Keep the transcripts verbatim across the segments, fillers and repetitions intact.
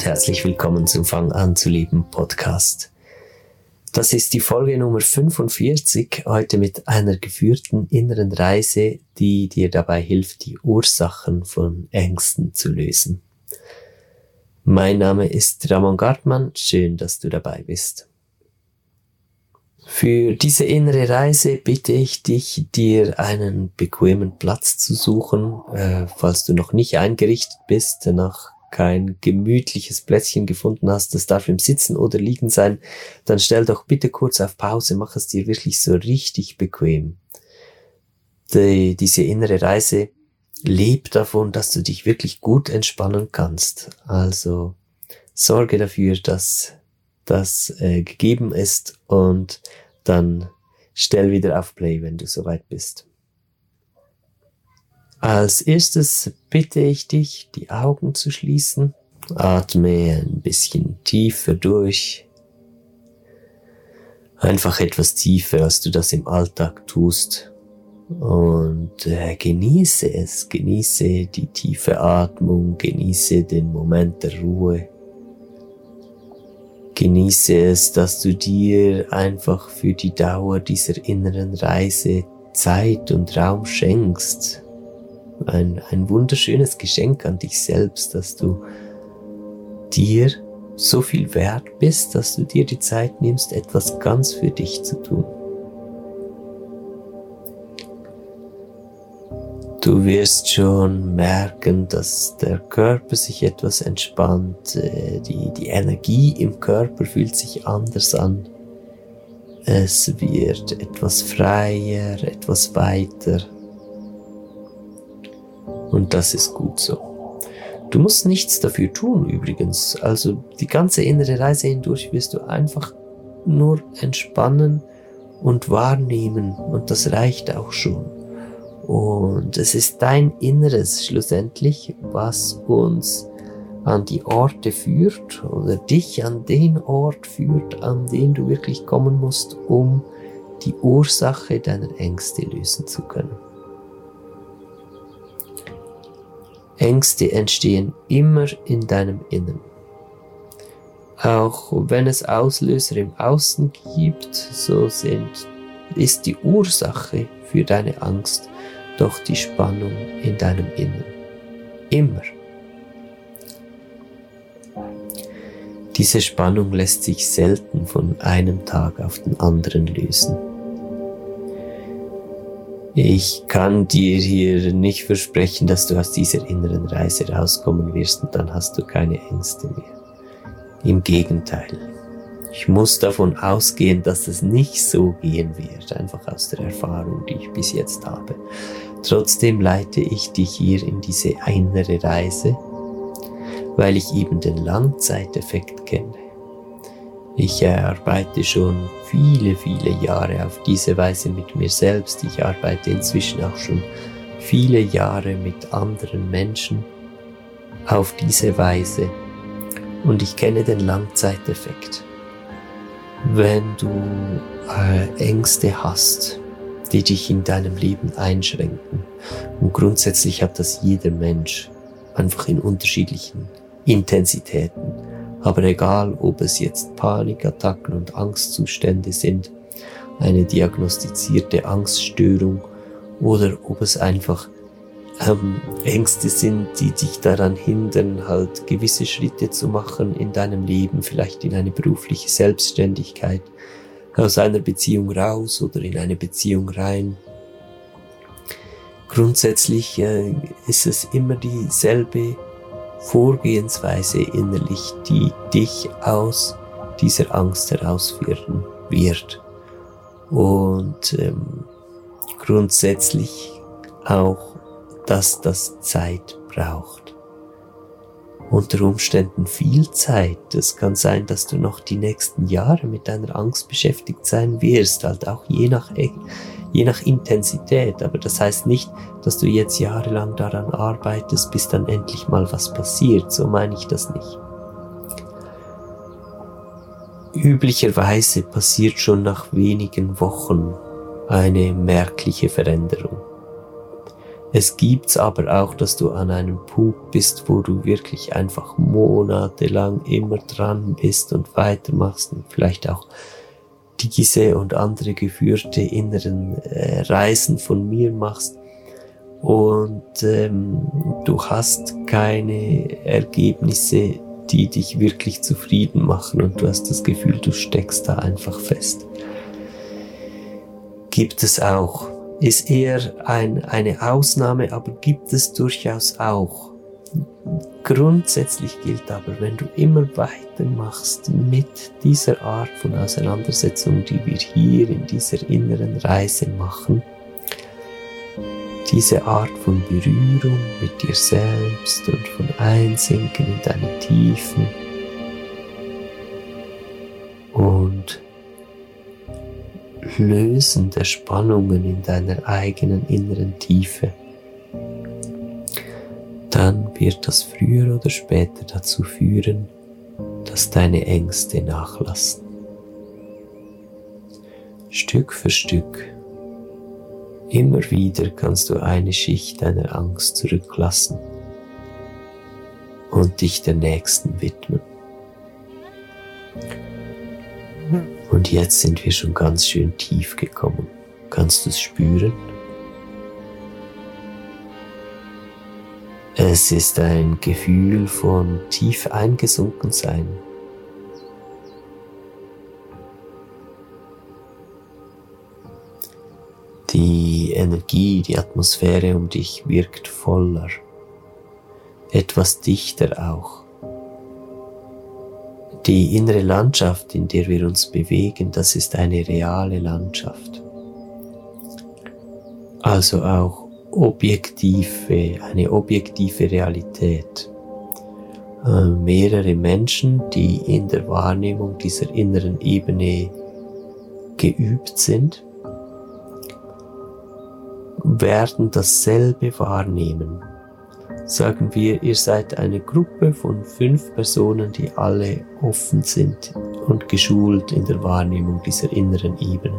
und herzlich willkommen zum Fang an zu leben Podcast. Das ist die Folge Nummer fünfundvierzig, heute mit einer geführten inneren Reise, die dir dabei hilft, die Ursachen von Ängsten zu lösen. Mein Name ist Ramon Gartmann, schön, dass du dabei bist. Für diese innere Reise bitte ich dich, dir einen bequemen Platz zu suchen, äh, falls du noch nicht eingerichtet bist, noch kein gemütliches Plätzchen gefunden hast, das darf im Sitzen oder Liegen sein, dann stell doch bitte kurz auf Pause, mach es dir wirklich so richtig bequem. Die, diese innere Reise lebt davon, dass du dich wirklich gut entspannen kannst. Also sorge dafür, dass das äh, gegeben ist und dann stell wieder auf Play, wenn du soweit bist. Als erstes bitte ich dich, die Augen zu schließen. Atme ein bisschen tiefer durch. Einfach etwas tiefer, als du das im Alltag tust. Und äh, genieße es, genieße die tiefe Atmung, genieße den Moment der Ruhe. Genieße es, dass du dir einfach für die Dauer dieser inneren Reise Zeit und Raum schenkst. Ein, ein wunderschönes Geschenk an dich selbst, dass du dir so viel wert bist, dass du dir die Zeit nimmst, etwas ganz für dich zu tun. Du wirst schon merken, dass der Körper sich etwas entspannt, die, die Energie im Körper fühlt sich anders an. Es wird etwas freier, etwas weiter. Und das ist gut so. Du musst nichts dafür tun übrigens. Also die ganze innere Reise hindurch wirst du einfach nur entspannen und wahrnehmen. Und das reicht auch schon. Und es ist dein Inneres schlussendlich, was uns an die Orte führt oder dich an den Ort führt, an den du wirklich kommen musst, um die Ursache deiner Ängste lösen zu können. Ängste entstehen immer in deinem Innern. Auch wenn es Auslöser im Außen gibt, so sind, ist die Ursache für deine Angst doch die Spannung in deinem Innern. Immer. Diese Spannung lässt sich selten von einem Tag auf den anderen lösen. Ich kann dir hier nicht versprechen, dass du aus dieser inneren Reise rauskommen wirst und dann hast du keine Ängste mehr. Im Gegenteil. Ich muss davon ausgehen, dass es nicht so gehen wird, einfach aus der Erfahrung, die ich bis jetzt habe. Trotzdem leite ich dich hier in diese innere Reise, weil ich eben den Langzeiteffekt kenne. Ich arbeite schon viele, viele Jahre auf diese Weise mit mir selbst. Ich arbeite inzwischen auch schon viele Jahre mit anderen Menschen auf diese Weise. Und ich kenne den Langzeiteffekt. Wenn du äh, Ängste hast, die dich in deinem Leben einschränken, und grundsätzlich hat das jeder Mensch, einfach in unterschiedlichen Intensitäten, aber egal, ob es jetzt Panikattacken und Angstzustände sind, eine diagnostizierte Angststörung oder ob es einfach ähm, Ängste sind, die dich daran hindern, halt gewisse Schritte zu machen in deinem Leben, vielleicht in eine berufliche Selbstständigkeit, aus einer Beziehung raus oder in eine Beziehung rein. Grundsätzlich äh, ist es immer dieselbe Vorgehensweise innerlich, die dich aus dieser Angst herausführen wird. Und ähm, grundsätzlich auch, dass das Zeit braucht. Unter Umständen viel Zeit. Es kann sein, dass du noch die nächsten Jahre mit deiner Angst beschäftigt sein wirst, halt auch je nach je nach Intensität. Aber das heißt nicht, dass du jetzt jahrelang daran arbeitest, bis dann endlich mal was passiert. So meine ich das nicht. Üblicherweise passiert schon nach wenigen Wochen eine merkliche Veränderung. Es gibt's aber auch, dass du an einem Punkt bist, wo du wirklich einfach monatelang immer dran bist und weitermachst und vielleicht auch diese und andere geführte inneren äh, Reisen von mir machst und ähm, du hast keine Ergebnisse, die dich wirklich zufrieden machen und du hast das Gefühl, du steckst da einfach fest. Gibt es auch. Ist eher ein, eine Ausnahme, aber gibt es durchaus auch. Grundsätzlich gilt aber, wenn du immer weitermachst mit dieser Art von Auseinandersetzung, die wir hier in dieser inneren Reise machen, diese Art von Berührung mit dir selbst und von Einsinken in deine Tiefen und Lösen der Spannungen in deiner eigenen inneren Tiefe, dann wird das früher oder später dazu führen, dass deine Ängste nachlassen. Stück für Stück, immer wieder kannst du eine Schicht deiner Angst zurücklassen und dich der nächsten widmen. Und jetzt sind wir schon ganz schön tief gekommen. Kannst du es spüren? Es ist ein Gefühl von tief eingesunken sein. Die Energie, die Atmosphäre um dich wirkt voller, etwas dichter auch. Die innere Landschaft, in der wir uns bewegen, das ist eine reale Landschaft. Also auch objektive, eine objektive Realität. Äh, mehrere Menschen, die in der Wahrnehmung dieser inneren Ebene geübt sind, werden dasselbe wahrnehmen. Sagen wir, ihr seid eine Gruppe von fünf Personen, die alle offen sind und geschult in der Wahrnehmung dieser inneren Ebene.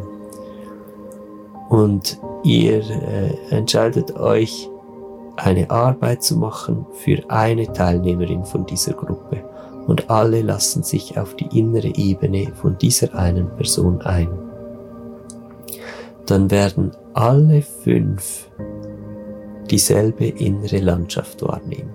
Und ihr äh, entscheidet euch, eine Arbeit zu machen für eine Teilnehmerin von dieser Gruppe. Und alle lassen sich auf die innere Ebene von dieser einen Person ein. Dann werden alle fünf dieselbe innere Landschaft wahrnehmen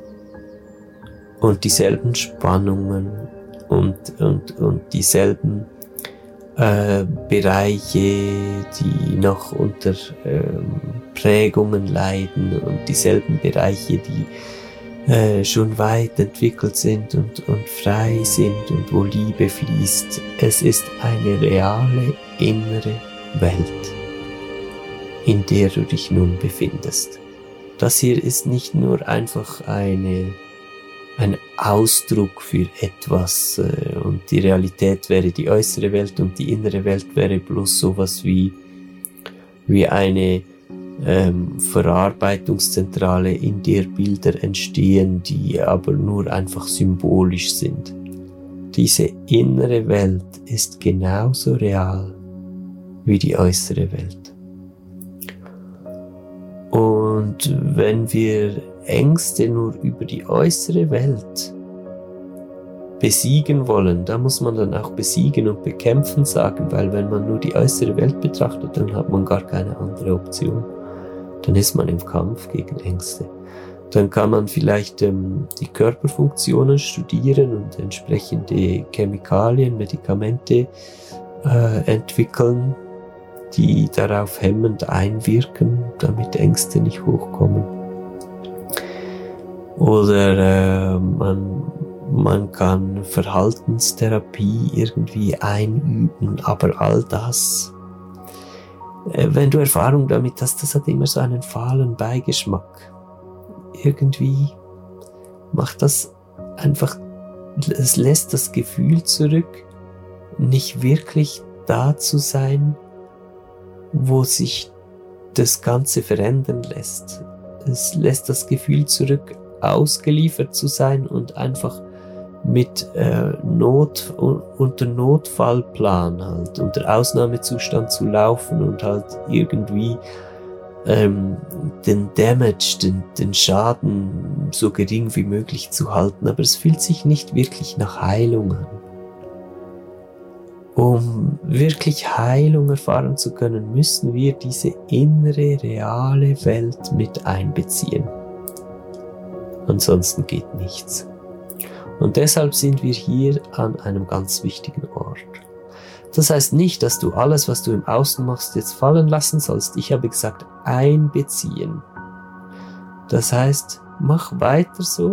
und dieselben Spannungen und, und, und dieselben äh, Bereiche, die noch unter ähm, Prägungen leiden und dieselben Bereiche, die äh, schon weit entwickelt sind und, und frei sind und wo Liebe fließt. Es ist eine reale innere Welt, in der du dich nun befindest. Das hier ist nicht nur einfach eine, ein Ausdruck für etwas äh, und die Realität wäre die äußere Welt und die innere Welt wäre bloß sowas wie, wie eine ähm, Verarbeitungszentrale, in der Bilder entstehen, die aber nur einfach symbolisch sind. Diese innere Welt ist genauso real wie die äußere Welt. Und wenn wir Ängste nur über die äußere Welt besiegen wollen, da muss man dann auch besiegen und bekämpfen sagen, weil wenn man nur die äußere Welt betrachtet, dann hat man gar keine andere Option. Dann ist man im Kampf gegen Ängste. Dann kann man vielleicht ähm, die Körperfunktionen studieren und entsprechende Chemikalien, Medikamente äh, entwickeln, die darauf hemmend einwirken, damit Ängste nicht hochkommen. Oder äh, man, man kann Verhaltenstherapie irgendwie einüben, aber all das, äh, wenn du Erfahrung damit hast, das hat immer so einen fahlen Beigeschmack. Irgendwie macht das einfach, es lässt das Gefühl zurück, nicht wirklich da zu sein, wo sich das Ganze verändern lässt. Es lässt das Gefühl zurück, ausgeliefert zu sein und einfach mit äh, Not, unter Notfallplan halt, unter Ausnahmezustand zu laufen und halt irgendwie ähm, den Damage, den, den Schaden so gering wie möglich zu halten, aber es fühlt sich nicht wirklich nach Heilung an. Um wirklich Heilung erfahren zu können, müssen wir diese innere, reale Welt mit einbeziehen. Ansonsten geht nichts. Und deshalb sind wir hier an einem ganz wichtigen Ort. Das heißt nicht, dass du alles, was du im Außen machst, jetzt fallen lassen sollst. Ich habe gesagt, einbeziehen. Das heißt, mach weiter so.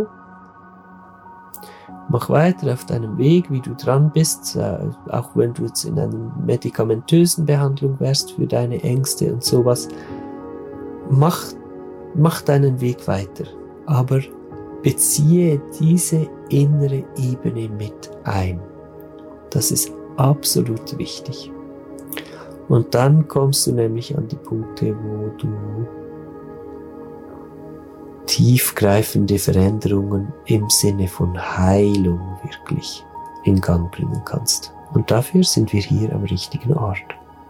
Mach weiter auf deinem Weg, wie du dran bist, äh, auch wenn du jetzt in einer medikamentösen Behandlung wärst für deine Ängste und sowas. Mach, mach deinen Weg weiter, aber beziehe diese innere Ebene mit ein. Das ist absolut wichtig. Und dann kommst du nämlich an die Punkte, wo du tiefgreifende Veränderungen im Sinne von Heilung wirklich in Gang bringen kannst. Und dafür sind wir hier am richtigen Ort.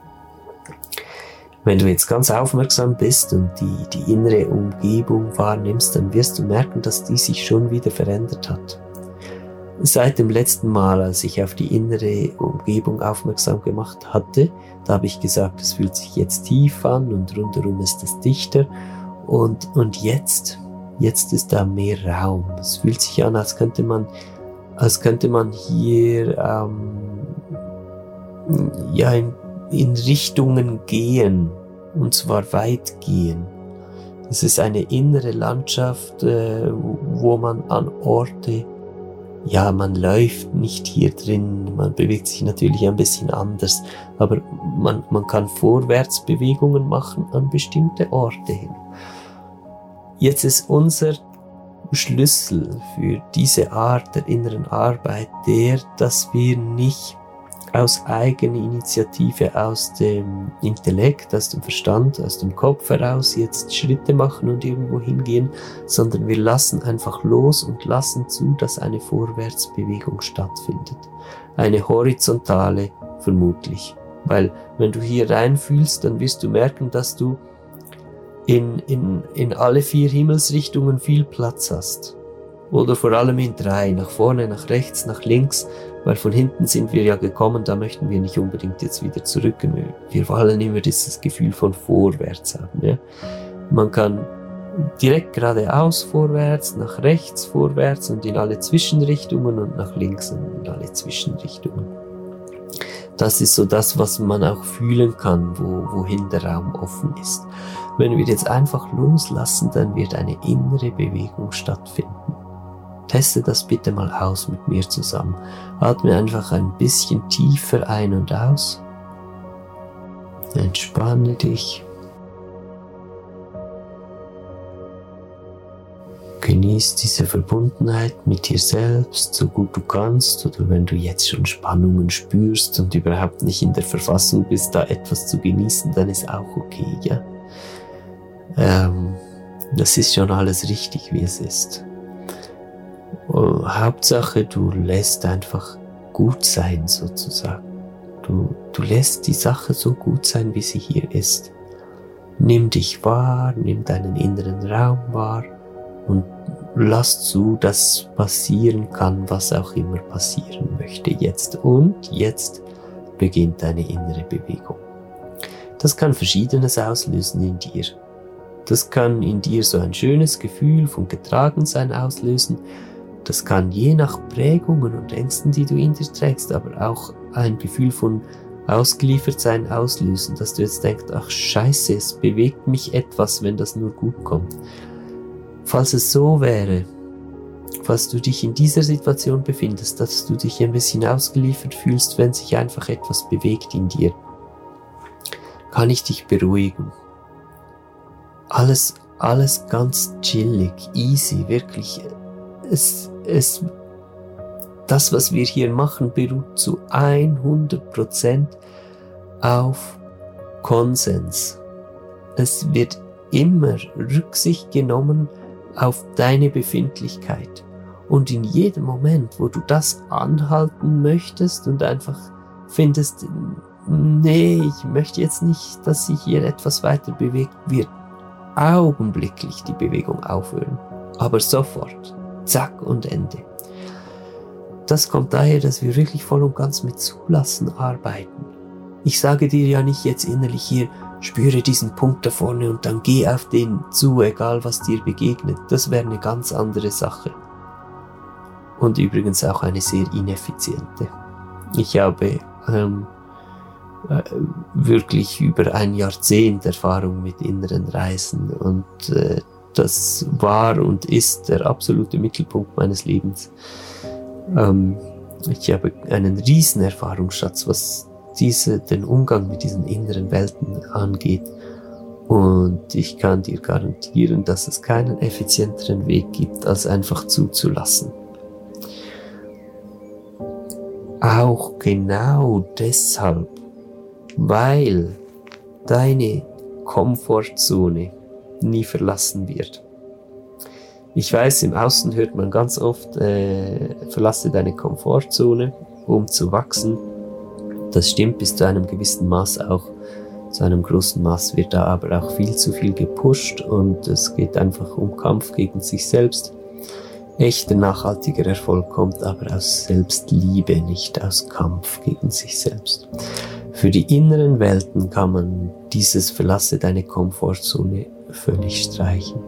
Wenn du jetzt ganz aufmerksam bist und die, die innere Umgebung wahrnimmst, dann wirst du merken, dass die sich schon wieder verändert hat. Seit dem letzten Mal, als ich auf die innere Umgebung aufmerksam gemacht hatte, da habe ich gesagt, es fühlt sich jetzt tief an und rundherum ist es dichter. Und, und jetzt, jetzt ist da mehr Raum. Es fühlt sich an, als könnte man, als könnte man hier ähm, ja, in, in Richtungen gehen, und zwar weit gehen. Es ist eine innere Landschaft, äh, wo man an Orte, ja, man läuft nicht hier drin, man bewegt sich natürlich ein bisschen anders, aber man, man kann Vorwärtsbewegungen machen an bestimmte Orte hin. Jetzt ist unser Schlüssel für diese Art der inneren Arbeit der, dass wir nicht aus eigener Initiative, aus dem Intellekt, aus dem Verstand, aus dem Kopf heraus jetzt Schritte machen und irgendwo hingehen, sondern wir lassen einfach los und lassen zu, dass eine Vorwärtsbewegung stattfindet. Eine horizontale vermutlich. Weil wenn du hier reinfühlst, dann wirst du merken, dass du in, in, in alle vier Himmelsrichtungen viel Platz hast. Oder vor allem in drei, nach vorne, nach rechts, nach links, weil von hinten sind wir ja gekommen, da möchten wir nicht unbedingt jetzt wieder zurück. Wir wollen immer dieses Gefühl von vorwärts haben. Ja? Man kann direkt geradeaus vorwärts, nach rechts vorwärts und in alle Zwischenrichtungen und nach links und in alle Zwischenrichtungen. Das ist so das, was man auch fühlen kann, wo, wohin der Raum offen ist. Wenn wir jetzt einfach loslassen, dann wird eine innere Bewegung stattfinden. Teste das bitte mal aus mit mir zusammen. Atme einfach ein bisschen tiefer ein und aus. Entspanne dich. Genieß diese Verbundenheit mit dir selbst, so gut du kannst, oder wenn du jetzt schon Spannungen spürst und überhaupt nicht in der Verfassung bist, da etwas zu genießen, dann ist auch okay, ja? Ähm, das ist schon alles richtig, wie es ist. Und Hauptsache, du lässt einfach gut sein, sozusagen. Du, du lässt die Sache so gut sein, wie sie hier ist. Nimm dich wahr, nimm deinen inneren Raum wahr und lass zu, dass passieren kann, was auch immer passieren möchte jetzt. Und jetzt beginnt deine innere Bewegung. Das kann Verschiedenes auslösen in dir. Das kann in dir so ein schönes Gefühl von Getragensein auslösen. Das kann je nach Prägungen und Ängsten, die du in dir trägst, aber auch ein Gefühl von Ausgeliefertsein auslösen, dass du jetzt denkst, ach scheiße, es bewegt mich etwas, wenn das nur gut kommt. Falls es so wäre, falls du dich in dieser Situation befindest, dass du dich ein bisschen ausgeliefert fühlst, wenn sich einfach etwas bewegt in dir, kann ich dich beruhigen. Alles, alles ganz chillig, easy, wirklich. Es, es, das, was wir hier machen, beruht zu hundert Prozent auf Konsens. Es wird immer Rücksicht genommen auf deine Befindlichkeit. Und in jedem Moment, wo du das anhalten möchtest und einfach findest, nee, ich möchte jetzt nicht, dass sich hier etwas weiter bewegt wird, augenblicklich die Bewegung aufhören. Aber sofort. Zack und Ende. Das kommt daher, dass wir wirklich voll und ganz mit Zulassen arbeiten. Ich sage dir ja nicht jetzt innerlich hier, spüre diesen Punkt da vorne und dann geh auf den zu, egal was dir begegnet. Das wäre eine ganz andere Sache. Und übrigens auch eine sehr ineffiziente. Ich habe ähm, äh, wirklich über ein Jahrzehnt Erfahrung mit inneren Reisen und äh, das war und ist der absolute Mittelpunkt meines Lebens. Ähm, ich habe einen riesen Erfahrungsschatz, was diese, den Umgang mit diesen inneren Welten angeht. Und ich kann dir garantieren, dass es keinen effizienteren Weg gibt, als einfach zuzulassen. Auch genau deshalb, weil deine Komfortzone nie verlassen wird. Ich weiß, im Außen hört man ganz oft, äh, verlasse deine Komfortzone, um zu wachsen. Das stimmt bis zu einem gewissen Maß auch. Zu einem großen Maß wird da aber auch viel zu viel gepusht und es geht einfach um Kampf gegen sich selbst. Echter nachhaltiger Erfolg kommt aber aus Selbstliebe, nicht aus Kampf gegen sich selbst. Für die inneren Welten kann man dieses Verlasse deine Komfortzone völlig streichen.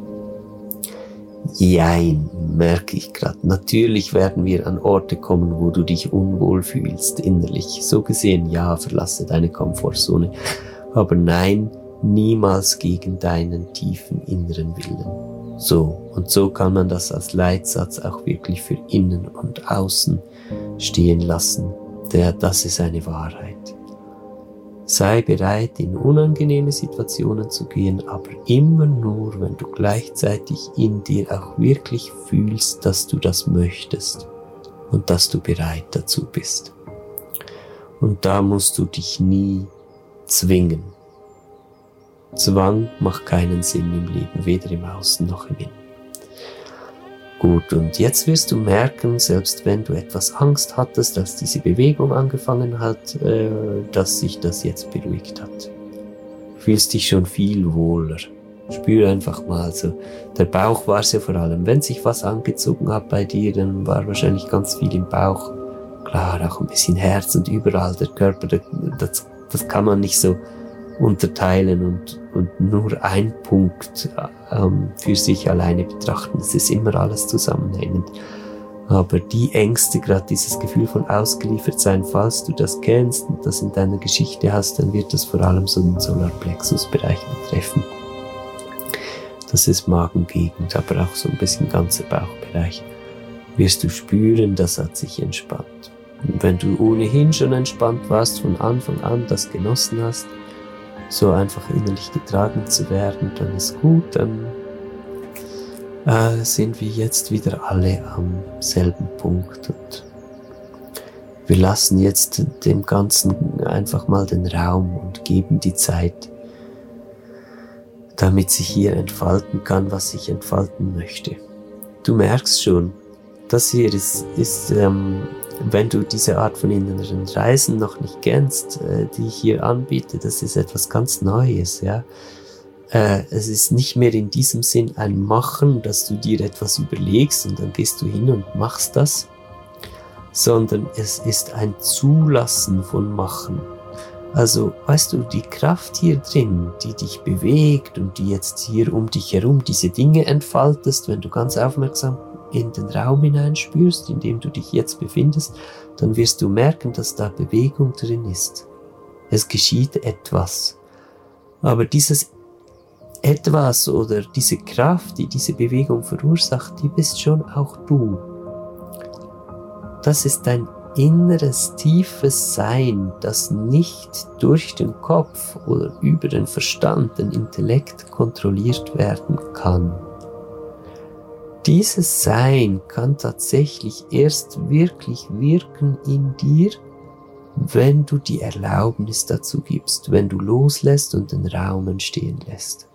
Jein, merke ich gerade. Natürlich werden wir an Orte kommen, wo du dich unwohl fühlst, innerlich. So gesehen, ja, verlasse deine Komfortzone. Aber nein, niemals gegen deinen tiefen inneren Willen. So, und so kann man das als Leitsatz auch wirklich für innen und außen stehen lassen. Der, das ist eine Wahrheit. Sei bereit, in unangenehme Situationen zu gehen, aber immer nur, wenn du gleichzeitig in dir auch wirklich fühlst, dass du das möchtest und dass du bereit dazu bist. Und da musst du dich nie zwingen. Zwang macht keinen Sinn im Leben, weder im Außen noch im Innen. Gut, und jetzt wirst du merken, selbst wenn du etwas Angst hattest, als diese Bewegung angefangen hat, äh, dass sich das jetzt beruhigt hat. Du fühlst dich schon viel wohler. Spür einfach mal so. Der Bauch war es ja vor allem. Wenn sich was angezogen hat bei dir, dann war wahrscheinlich ganz viel im Bauch. Klar, auch ein bisschen Herz und überall der Körper, das, das kann man nicht so unterteilen und, und nur ein Punkt ähm, für sich alleine betrachten. Es ist immer alles zusammenhängend. Aber die Ängste, gerade dieses Gefühl von Ausgeliefertsein, falls du das kennst und das in deiner Geschichte hast, dann wird das vor allem so den Solarplexus-Bereich betreffen. Das ist Magengegend, aber auch so ein bisschen ganzer Bauchbereich. Wirst du spüren, das hat sich entspannt. Und wenn du ohnehin schon entspannt warst, von Anfang an das genossen hast, so einfach innerlich getragen zu werden, dann ist gut, dann äh, sind wir jetzt wieder alle am selben Punkt und wir lassen jetzt dem Ganzen einfach mal den Raum und geben die Zeit, damit sich hier entfalten kann, was sich entfalten möchte. Du merkst schon, das hier ist, ist ähm, wenn du diese Art von inneren Reisen noch nicht kennst, äh, die ich hier anbiete, das ist etwas ganz Neues, ja. Äh, es ist nicht mehr in diesem Sinn ein Machen, dass du dir etwas überlegst und dann gehst du hin und machst das, sondern es ist ein Zulassen von Machen. Also, weißt du, die Kraft hier drin, die dich bewegt und die jetzt hier um dich herum diese Dinge entfaltest, wenn du ganz aufmerksam in den Raum hineinspürst, in dem du dich jetzt befindest, dann wirst du merken, dass da Bewegung drin ist. Es geschieht etwas. Aber dieses Etwas oder diese Kraft, die diese Bewegung verursacht, die bist schon auch du. Das ist dein inneres, tiefes Sein, das nicht durch den Kopf oder über den Verstand, den Intellekt kontrolliert werden kann. Dieses Sein kann tatsächlich erst wirklich wirken in dir, wenn du die Erlaubnis dazu gibst, wenn du loslässt und den Raum entstehen lässt.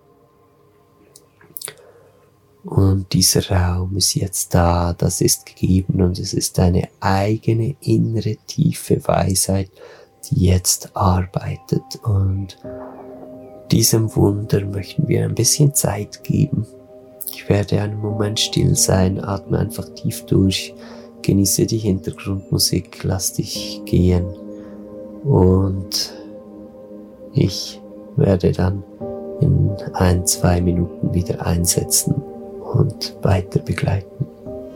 Und dieser Raum ist jetzt da, das ist gegeben und es ist deine eigene innere tiefe Weisheit, die jetzt arbeitet. Und Diesem Wunder möchten wir ein bisschen Zeit geben. Ich werde einen Moment still sein, atme einfach tief durch, genieße die Hintergrundmusik, lass dich gehen und ich werde dann in ein, zwei Minuten wieder einsetzen und weiter begleiten.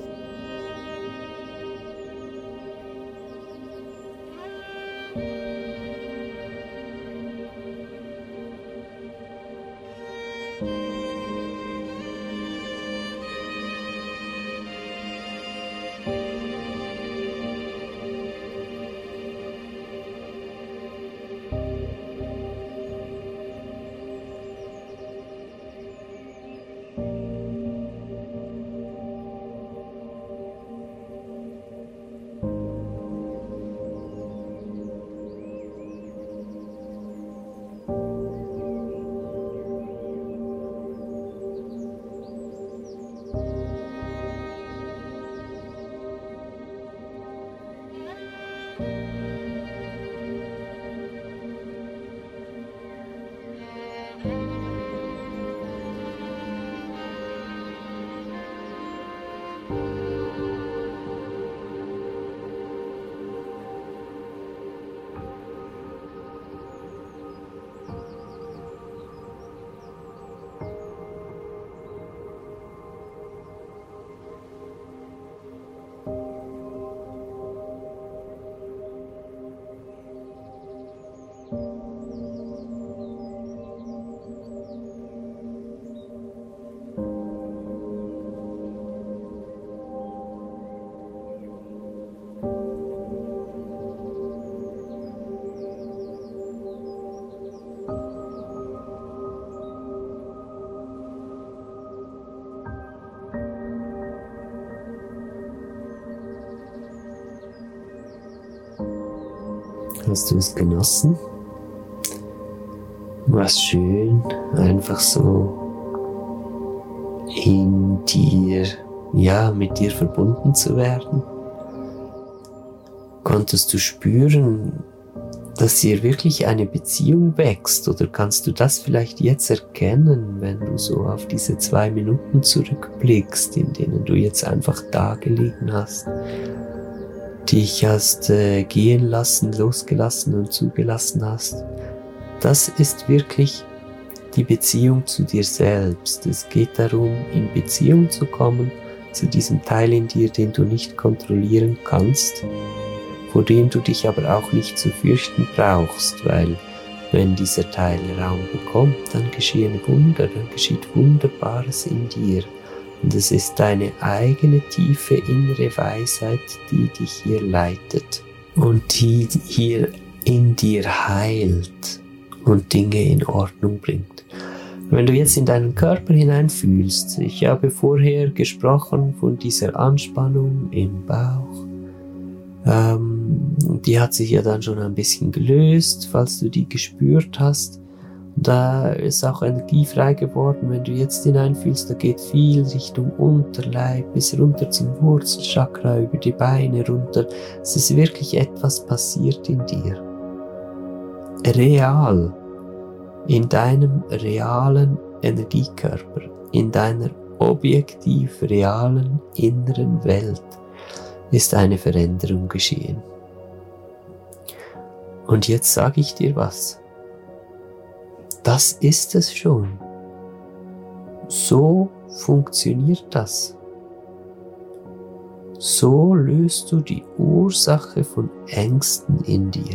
Hast du es genossen? War schön, einfach so in dir, ja, mit dir verbunden zu werden? Konntest du spüren, dass hier wirklich eine Beziehung wächst? Oder kannst du das vielleicht jetzt erkennen, wenn du so auf diese zwei Minuten zurückblickst, in denen du jetzt einfach da gelegen hast? Dich hast äh, gehen lassen, losgelassen und zugelassen hast. Das ist wirklich die Beziehung zu dir selbst. Es geht darum, in Beziehung zu kommen zu diesem Teil in dir, den du nicht kontrollieren kannst, vor dem du dich aber auch nicht zu fürchten brauchst, weil wenn dieser Teil Raum bekommt, dann geschehen Wunder, dann geschieht Wunderbares in dir. Und es ist deine eigene tiefe innere Weisheit, die dich hier leitet und die hier in dir heilt und Dinge in Ordnung bringt. Wenn du jetzt in deinen Körper hineinfühlst, ich habe vorher gesprochen von dieser Anspannung im Bauch, ähm, die hat sich ja dann schon ein bisschen gelöst, falls du die gespürt hast. Da ist auch Energie frei geworden, wenn du jetzt hineinfühlst, da geht viel Richtung Unterleib, bis runter zum Wurzelchakra, über die Beine runter. Es ist wirklich etwas passiert in dir. Real, in deinem realen Energiekörper, in deiner objektiv realen inneren Welt ist eine Veränderung geschehen. Und jetzt sage ich dir was. Das ist es schon. So funktioniert das. So löst du die Ursache von Ängsten in dir.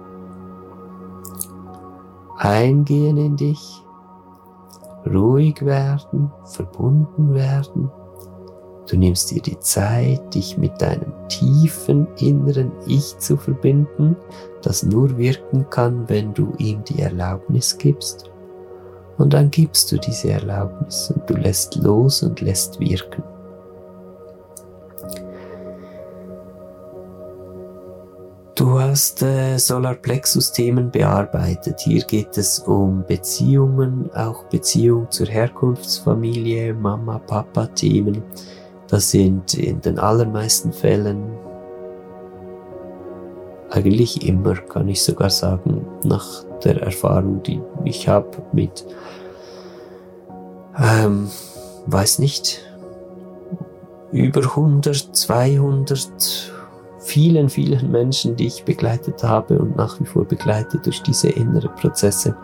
Eingehen in dich, ruhig werden, verbunden werden. Du nimmst dir die Zeit, dich mit deinem tiefen inneren Ich zu verbinden, das nur wirken kann, wenn du ihm die Erlaubnis gibst. Und dann gibst du diese Erlaubnis und du lässt los und lässt wirken. Du hast äh, Solarplexus-Themen bearbeitet. Hier geht es um Beziehungen, auch Beziehung zur Herkunftsfamilie, Mama-Papa-Themen. Das sind in den allermeisten Fällen, eigentlich immer, kann ich sogar sagen, nach der Erfahrung, die Ich habe mit, ähm, weiß nicht, über hundert, zweihundert, vielen, vielen Menschen, die ich begleitet habe und nach wie vor begleite durch diese inneren Prozesse.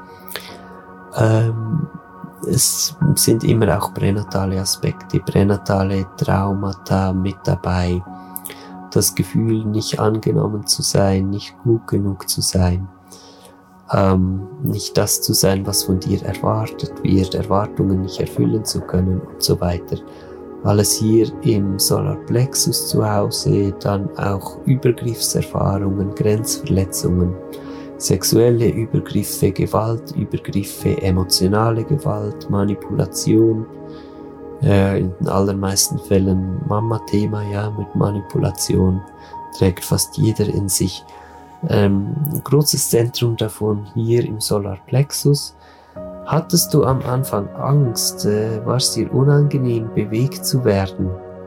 Ähm, es sind immer auch pränatale Aspekte, pränatale Traumata mit dabei. Das Gefühl, nicht angenommen zu sein, nicht gut genug zu sein, ähm, nicht das zu sein, was von dir erwartet wird, Erwartungen nicht erfüllen zu können und so weiter. Alles hier im Solarplexus zu Hause, dann auch Übergriffserfahrungen, Grenzverletzungen, sexuelle Übergriffe, Gewaltübergriffe, emotionale Gewalt, Manipulation, äh, in den allermeisten Fällen Mama-Thema, ja, mit Manipulation trägt fast jeder in sich. Ähm, ein großes Zentrum davon hier im Solarplexus. Hattest du am Anfang Angst, äh, war es dir unangenehm, bewegt zu werden,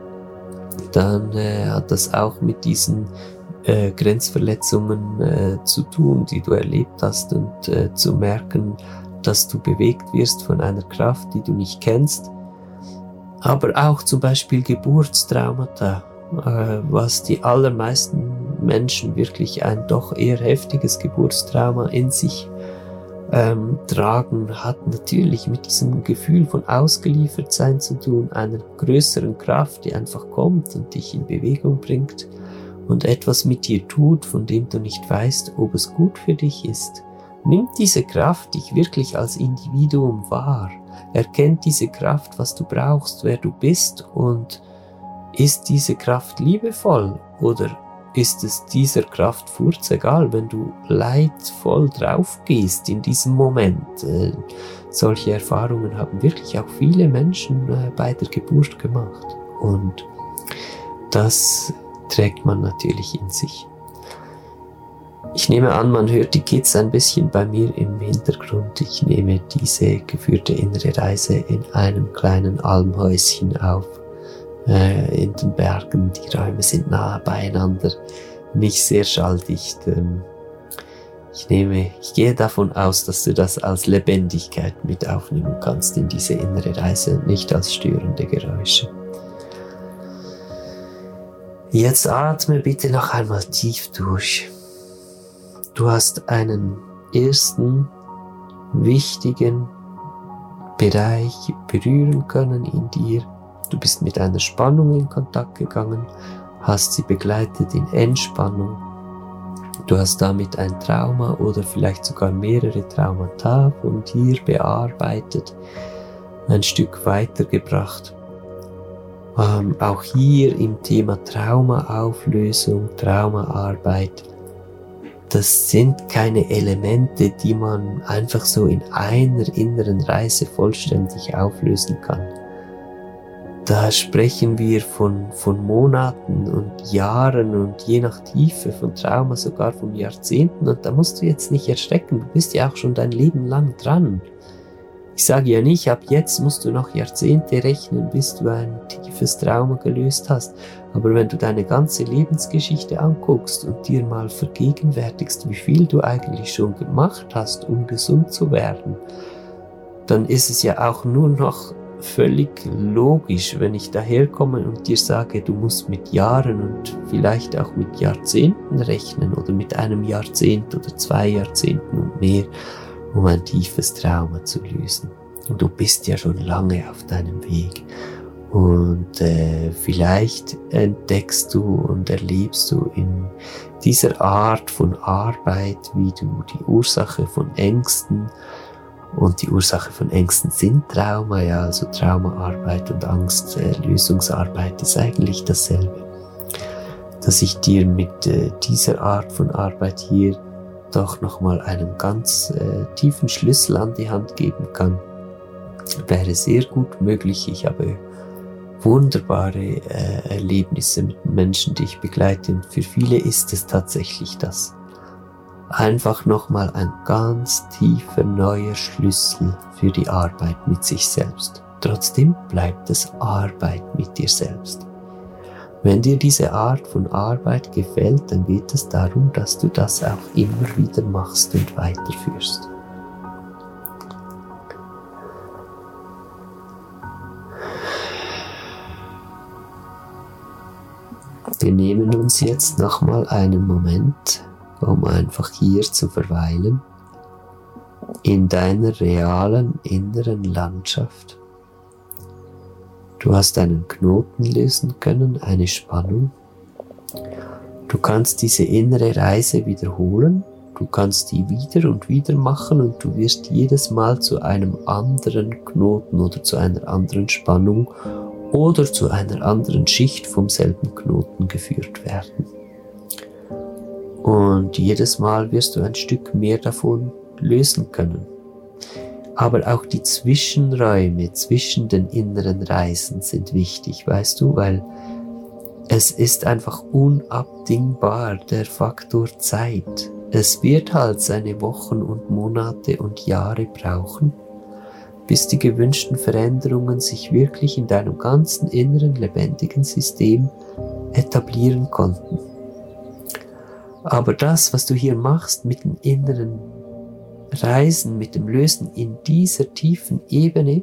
dann äh, hat das auch mit diesen äh, Grenzverletzungen äh, zu tun, die du erlebt hast, und äh, zu merken, dass du bewegt wirst von einer Kraft, die du nicht kennst. Aber auch zum Beispiel Geburtstraumata, äh, was die allermeisten Menschen wirklich ein doch eher heftiges Geburtstrauma in sich Ähm, tragen, hat natürlich mit diesem Gefühl von Ausgeliefertsein zu tun, einer größeren Kraft, die einfach kommt und dich in Bewegung bringt und etwas mit dir tut, von dem du nicht weißt, ob es gut für dich ist. Nimmt diese Kraft dich wirklich als Individuum wahr, erkennt diese Kraft, was du brauchst, wer du bist, und ist diese Kraft liebevoll oder ist es dieser Kraft furzegal, wenn du leidvoll drauf gehst in diesem Moment. Äh, solche Erfahrungen haben wirklich auch viele Menschen äh, bei der Geburt gemacht. Und das trägt man natürlich in sich. Ich nehme an, man hört die Kids ein bisschen bei mir im Hintergrund. Ich nehme diese geführte innere Reise in einem kleinen Almhäuschen auf. In den Bergen, die Räume sind nah beieinander, nicht sehr schalldicht. Ich nehme, ich gehe davon aus, dass du das als Lebendigkeit mit aufnehmen kannst in diese innere Reise und nicht als störende Geräusche. Jetzt atme bitte noch einmal tief durch. Du hast einen ersten wichtigen Bereich berühren können in dir. Du bist mit einer Spannung in Kontakt gegangen, hast sie begleitet in Entspannung. Du hast damit ein Trauma oder vielleicht sogar mehrere Traumata von dir bearbeitet, ein Stück weitergebracht. Ähm, auch hier im Thema Traumaauflösung, Traumaarbeit, das sind keine Elemente, die man einfach so in einer inneren Reise vollständig auflösen kann. Da sprechen wir von, von Monaten und Jahren und je nach Tiefe von Trauma sogar von Jahrzehnten, und da musst du jetzt nicht erschrecken, du bist ja auch schon dein Leben lang dran. Ich sage ja nicht, ab jetzt musst du noch Jahrzehnte rechnen, bis du ein tiefes Trauma gelöst hast, aber wenn du deine ganze Lebensgeschichte anguckst und dir mal vergegenwärtigst, wie viel du eigentlich schon gemacht hast, um gesund zu werden, dann ist es ja auch nur noch völlig logisch, wenn ich daherkomme und dir sage, du musst mit Jahren und vielleicht auch mit Jahrzehnten rechnen oder mit einem Jahrzehnt oder zwei Jahrzehnten und mehr, um ein tiefes Trauma zu lösen. Und du bist ja schon lange auf deinem Weg. Und äh, vielleicht entdeckst du und erlebst du in dieser Art von Arbeit, wie du die Ursache von Ängsten, und die Ursache von Ängsten sind Trauma, ja, also Traumaarbeit und Angstlösungsarbeit ist eigentlich dasselbe. Dass ich dir mit äh, dieser Art von Arbeit hier doch nochmal einen ganz äh, tiefen Schlüssel an die Hand geben kann, wäre sehr gut möglich. Ich habe wunderbare äh, Erlebnisse mit Menschen, die ich begleite, und für viele ist es tatsächlich das. Einfach nochmal ein ganz tiefer neuer Schlüssel für die Arbeit mit sich selbst. Trotzdem bleibt es Arbeit mit dir selbst. Wenn dir diese Art von Arbeit gefällt, dann geht es darum, dass du das auch immer wieder machst und weiterführst. Wir nehmen uns jetzt nochmal einen Moment, um einfach hier zu verweilen, in deiner realen inneren Landschaft. Du hast einen Knoten lösen können, eine Spannung. Du kannst diese innere Reise wiederholen, du kannst die wieder und wieder machen und du wirst jedes Mal zu einem anderen Knoten oder zu einer anderen Spannung oder zu einer anderen Schicht vom selben Knoten geführt werden. Und jedes Mal wirst du ein Stück mehr davon lösen können. Aber auch die Zwischenräume zwischen den inneren Reisen sind wichtig, weißt du, weil es ist einfach unabdingbar, der Faktor Zeit. Es wird halt seine Wochen und Monate und Jahre brauchen, bis die gewünschten Veränderungen sich wirklich in deinem ganzen inneren lebendigen System etablieren konnten. Aber das, was du hier machst mit den inneren Reisen, mit dem Lösen in dieser tiefen Ebene,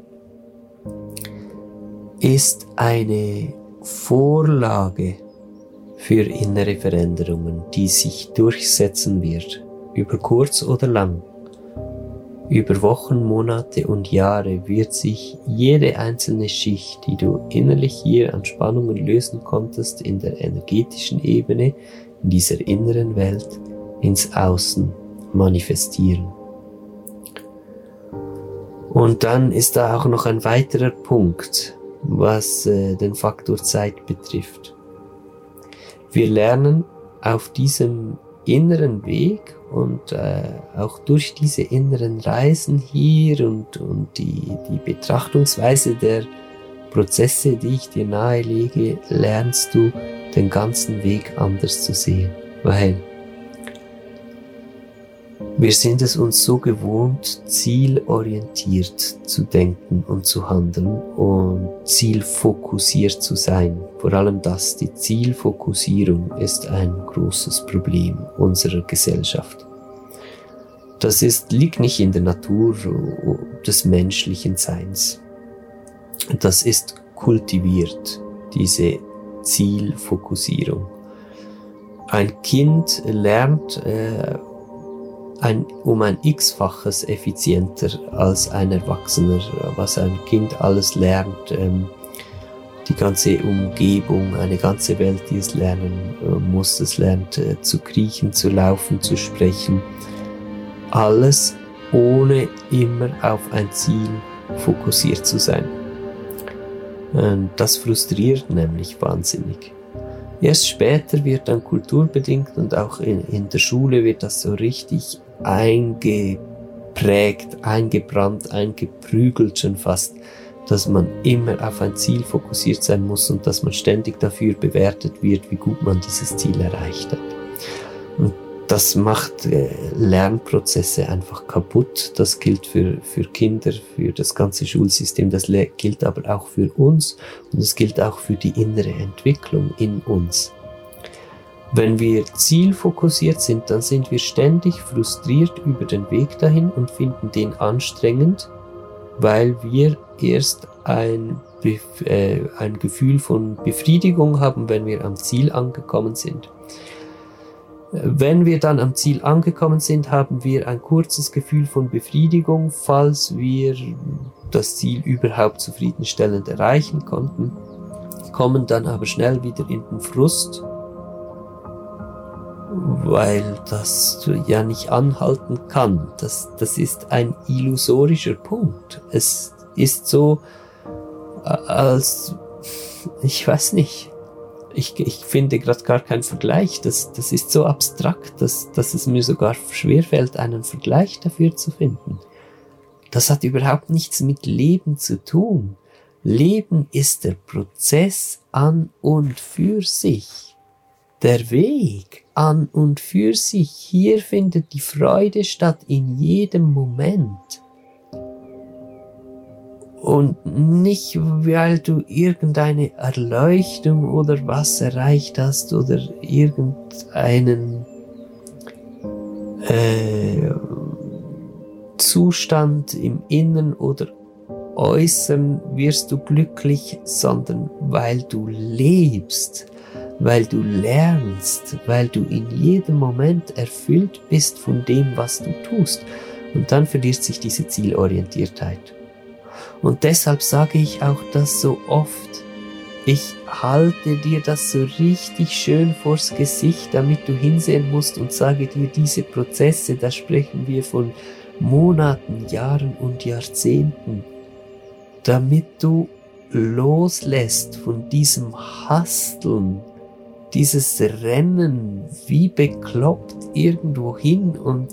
ist eine Vorlage für innere Veränderungen, die sich durchsetzen wird, über kurz oder lang. Über Wochen, Monate und Jahre wird sich jede einzelne Schicht, die du innerlich hier an Spannungen lösen konntest, in der energetischen Ebene, in dieser inneren Welt, ins Außen manifestieren. Und dann ist da auch noch ein weiterer Punkt, was äh, den Faktor Zeit betrifft. Wir lernen auf diesem inneren Weg und äh, auch durch diese inneren Reisen hier und, und die, die Betrachtungsweise der Prozesse, die ich dir nahelege, lernst du den ganzen Weg anders zu sehen, weil wir sind es uns so gewohnt, zielorientiert zu denken und zu handeln und zielfokussiert zu sein. Vor allem das, die Zielfokussierung ist ein großes Problem unserer Gesellschaft. Das ist, liegt nicht in der Natur des menschlichen Seins. Das ist kultiviert, diese Zielfokussierung. Ein Kind lernt äh, Ein, um ein x-faches effizienter als ein Erwachsener, was ein Kind alles lernt, ähm, die ganze Umgebung, eine ganze Welt, die es lernen äh, muss, es lernt äh, zu kriechen, zu laufen, zu sprechen, alles ohne immer auf ein Ziel fokussiert zu sein. Ähm, das frustriert nämlich wahnsinnig. Erst später wird dann kulturbedingt und auch in, in der Schule wird das so richtig eingeprägt, eingebrannt, eingeprügelt schon fast, dass man immer auf ein Ziel fokussiert sein muss und dass man ständig dafür bewertet wird, wie gut man dieses Ziel erreicht hat. Und das macht äh, Lernprozesse einfach kaputt. Das gilt für, für Kinder, für das ganze Schulsystem, das le- gilt aber auch für uns und es gilt auch für die innere Entwicklung in uns. Wenn wir zielfokussiert sind, dann sind wir ständig frustriert über den Weg dahin und finden den anstrengend, weil wir erst ein, Bef- äh, ein Gefühl von Befriedigung haben, wenn wir am Ziel angekommen sind. Wenn wir dann am Ziel angekommen sind, haben wir ein kurzes Gefühl von Befriedigung, falls wir das Ziel überhaupt zufriedenstellend erreichen konnten, kommen dann aber schnell wieder in den Frust, weil das ja nicht anhalten kann. Das, das ist ein illusorischer Punkt. Es ist so, als, ich weiß nicht, ich, ich finde gerade gar keinen Vergleich. Das, das ist so abstrakt, dass, dass es mir sogar schwerfällt, einen Vergleich dafür zu finden. Das hat überhaupt nichts mit Leben zu tun. Leben ist der Prozess an und für sich. Der Weg an und für sich. Hier findet die Freude statt in jedem Moment. Und nicht, weil du irgendeine Erleuchtung oder was erreicht hast oder irgendeinen äh, Zustand im Innern oder Äußeren wirst du glücklich, sondern weil du lebst. weil du lernst, weil du in jedem Moment erfüllt bist von dem, was du tust. Und dann verliert sich diese Zielorientiertheit. Und deshalb sage ich auch das so oft. Ich halte dir das so richtig schön vors Gesicht, damit du hinsehen musst und sage dir, diese Prozesse, da sprechen wir von Monaten, Jahren und Jahrzehnten, damit du loslässt von diesem Hasteln, dieses Rennen wie bekloppt irgendwo hin und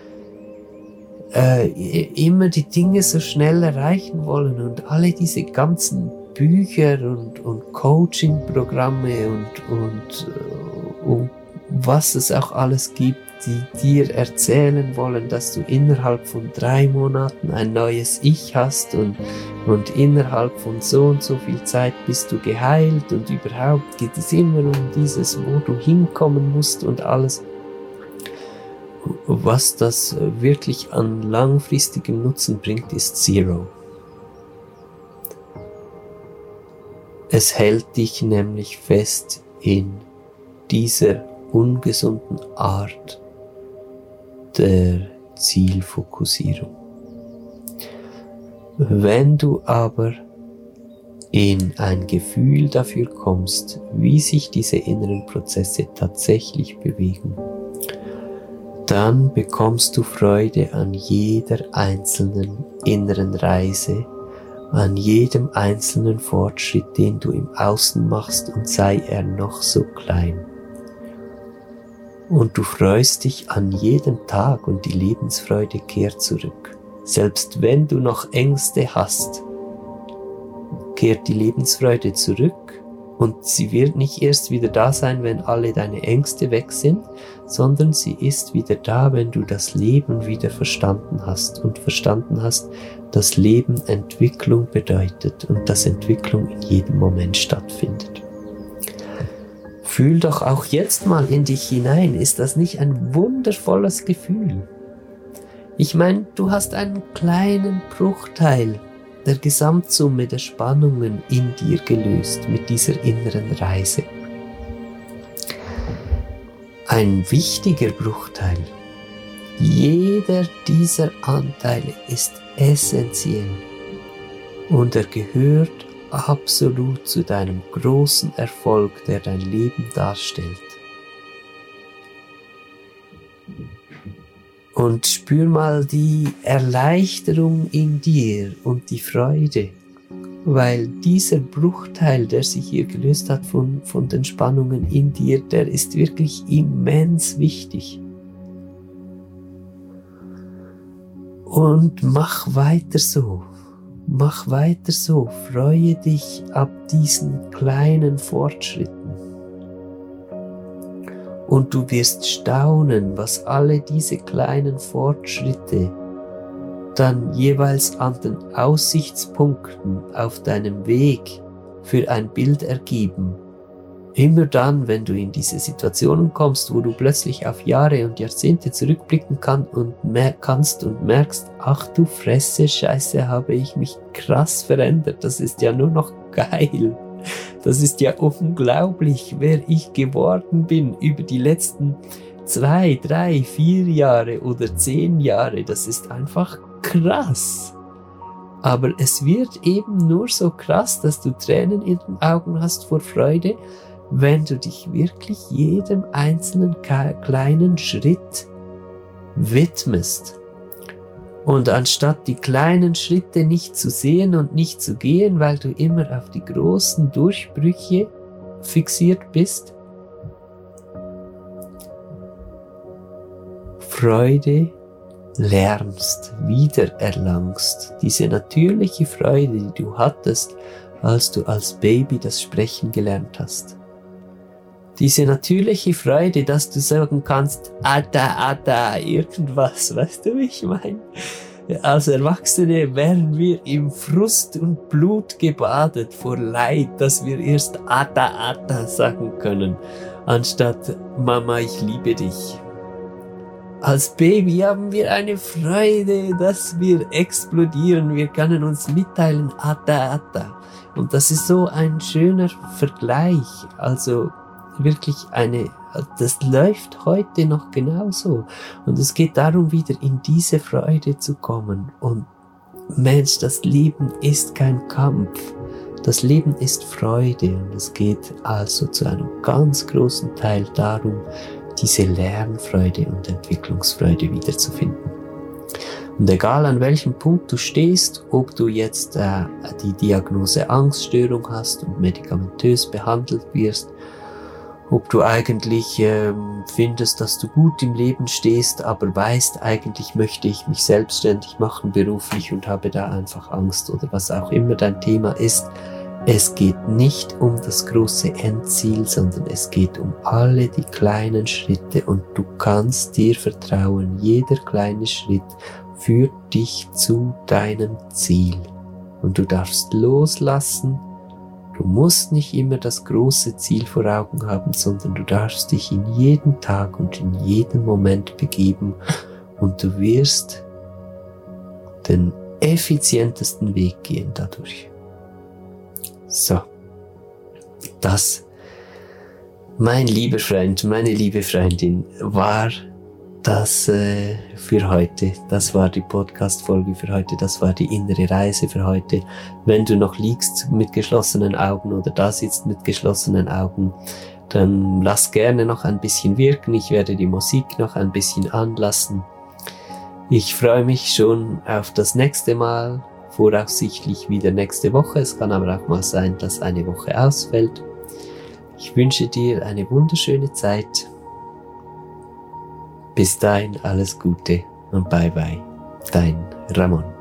äh, immer die Dinge so schnell erreichen wollen und alle diese ganzen Bücher und, und Coaching-Programme und, und, und was es auch alles gibt, die dir erzählen wollen, dass du innerhalb von drei Monaten ein neues Ich hast und, und innerhalb von so und so viel Zeit bist du geheilt und überhaupt geht es immer um dieses, wo du hinkommen musst und alles. Was das wirklich an langfristigem Nutzen bringt, ist Zero. Es hält dich nämlich fest in dieser ungesunden Art der Zielfokussierung. Wenn du aber in ein Gefühl dafür kommst, wie sich diese inneren Prozesse tatsächlich bewegen, dann bekommst du Freude an jeder einzelnen inneren Reise, an jedem einzelnen Fortschritt, den du im Außen machst, und sei er noch so klein. Und du freust dich an jedem Tag und die Lebensfreude kehrt zurück. Selbst wenn du noch Ängste hast, kehrt die Lebensfreude zurück und sie wird nicht erst wieder da sein, wenn alle deine Ängste weg sind, sondern sie ist wieder da, wenn du das Leben wieder verstanden hast und verstanden hast, dass Leben Entwicklung bedeutet und dass Entwicklung in jedem Moment stattfindet. Fühl doch auch jetzt mal in dich hinein, ist das nicht ein wundervolles Gefühl? Ich meine, du hast einen kleinen Bruchteil der Gesamtsumme der Spannungen in dir gelöst mit dieser inneren Reise. Ein wichtiger Bruchteil. Jeder dieser Anteile ist essentiell und er gehört absolut zu deinem großen Erfolg, der dein Leben darstellt. Und spür mal die Erleichterung in dir und die Freude, weil dieser Bruchteil, der sich hier gelöst hat von, von den Spannungen in dir, der ist wirklich immens wichtig. Und mach weiter so, mach weiter so, freue dich ab diesen kleinen Fortschritten. Und du wirst staunen, was alle diese kleinen Fortschritte dann jeweils an den Aussichtspunkten auf deinem Weg für ein Bild ergeben. Immer dann, wenn du in diese Situationen kommst, wo du plötzlich auf Jahre und Jahrzehnte zurückblicken kann und mer- kannst und merkst, ach du Fresse, Scheiße, habe ich mich krass verändert, das ist ja nur noch geil. Das ist ja unglaublich, wer ich geworden bin über die letzten zwei, drei, vier Jahre oder zehn Jahre. Das ist einfach krass. Aber es wird eben nur so krass, dass du Tränen in den Augen hast vor Freude, wenn du dich wirklich jedem einzelnen kleinen Schritt widmest. Und anstatt die kleinen Schritte nicht zu sehen und nicht zu gehen, weil du immer auf die großen Durchbrüche fixiert bist, Freude lernst, wiedererlangst, diese natürliche Freude, die du hattest, als du als Baby das Sprechen gelernt hast. Diese natürliche Freude, dass du sagen kannst, Ada, Ada, irgendwas, weißt du, wie ich meine? Als Erwachsene wären wir im Frust und Blut gebadet vor Leid, dass wir erst Ada, Ada sagen können, anstatt Mama, ich liebe dich. Als Baby haben wir eine Freude, dass wir explodieren, wir können uns mitteilen, Ada, Ada. Und das ist so ein schöner Vergleich, also wirklich eine, das läuft heute noch genauso. Und es geht darum, wieder in diese Freude zu kommen. Und Mensch, das Leben ist kein Kampf. Das Leben ist Freude. Und es geht also zu einem ganz großen Teil darum, diese Lernfreude und Entwicklungsfreude wiederzufinden. Und egal an welchem Punkt du stehst, ob du jetzt äh, die Diagnose Angststörung hast und medikamentös behandelt wirst, ob du eigentlich ähm, findest, dass du gut im Leben stehst, aber weißt, eigentlich möchte ich mich selbstständig machen beruflich und habe da einfach Angst oder was auch immer dein Thema ist. Es geht nicht um das große Endziel, sondern es geht um alle die kleinen Schritte und du kannst dir vertrauen, jeder kleine Schritt führt dich zu deinem Ziel. Und du darfst loslassen. Du musst nicht immer das große Ziel vor Augen haben, sondern du darfst dich in jeden Tag und in jeden Moment begeben und du wirst den effizientesten Weg gehen dadurch. So, das, mein lieber Freund, meine liebe Freundin, war das äh, für heute. Das war die Podcast-Folge für heute. Das war die innere Reise für heute. Wenn du noch liegst mit geschlossenen Augen oder da sitzt mit geschlossenen Augen, dann lass gerne noch ein bisschen wirken. Ich werde die Musik noch ein bisschen anlassen. Ich freue mich schon auf das nächste Mal. Voraussichtlich wieder nächste Woche. Es kann aber auch mal sein, dass eine Woche ausfällt. Ich wünsche dir eine wunderschöne Zeit. Bis dahin alles Gute und bye bye. Dein Ramon.